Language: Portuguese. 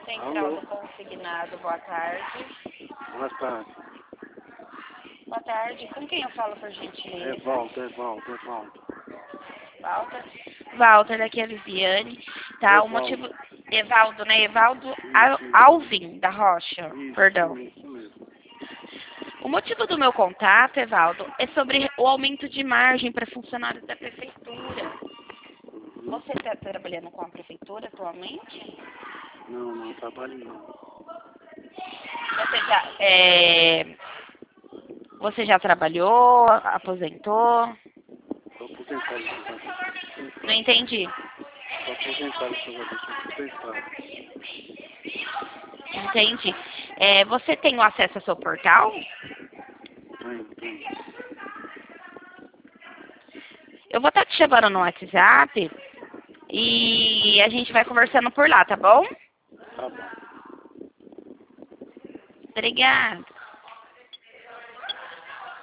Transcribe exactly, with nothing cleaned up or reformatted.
Central Alô? do Consignado, boa tarde. Boa tarde. Boa tarde, com quem eu falo, por É gentileza? Walter, é Walter, é Walter. Walter? Walter, daqui é a Viviane. Tá, o motivo... Evaldo, né? Evaldo Al- Isso, Alvin, da Rocha, isso, perdão. isso mesmo. O motivo do meu contato, Evaldo, é sobre o aumento de margem para funcionários da prefeitura. Uhum. Você está trabalhando com a prefeitura atualmente? Não, não trabalho não. Você já, é, você já trabalhou, aposentou? Estou aposentado, senhor. Não entendi. Estou aposentado, senhor. Estou aposentado. Entendi. É, você tem o acesso ao seu portal? Tenho, tenho. Eu vou estar te chamando no WhatsApp e a gente vai conversando por lá, tá bom? Tá bom. Obrigada.